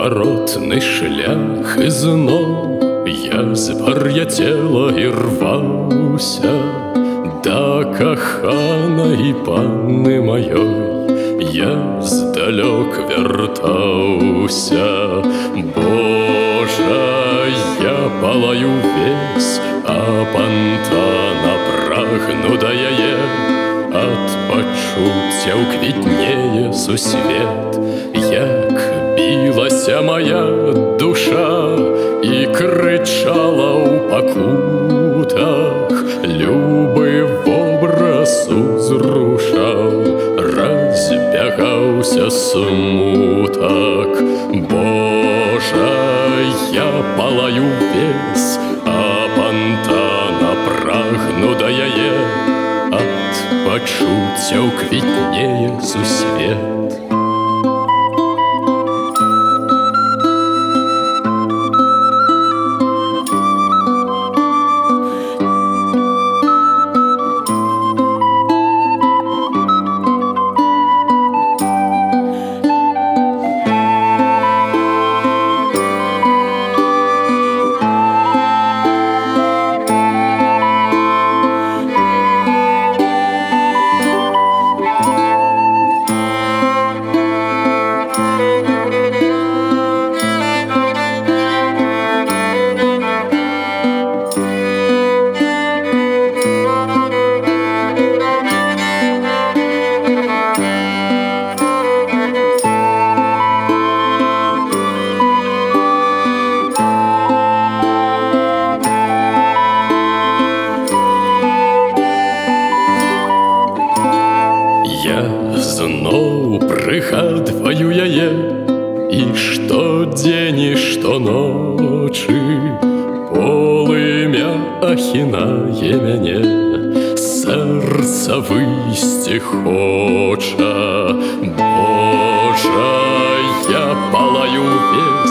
Поворотный шлях ізноў я звар'яцела і рваўся да каханай панны маёй. Я здалёк вяртаўся. Божа, я палаю весь, а пантана прагну да яе. Ад пачуццяў квітнее сусвет, як білася моя душа і крычала ў пакутах. Любы вобраз узрушаў, разбягаўся смутак. Божа, я палаю весь, а пантана прагну да яе. Ад пачуццяў квітнее сусвет. Я зноў прыгадваю яе, і штодзень, і штоночы полымя ахінае мяне. Сэрца выйсці хоча. Божа, я палаю весь,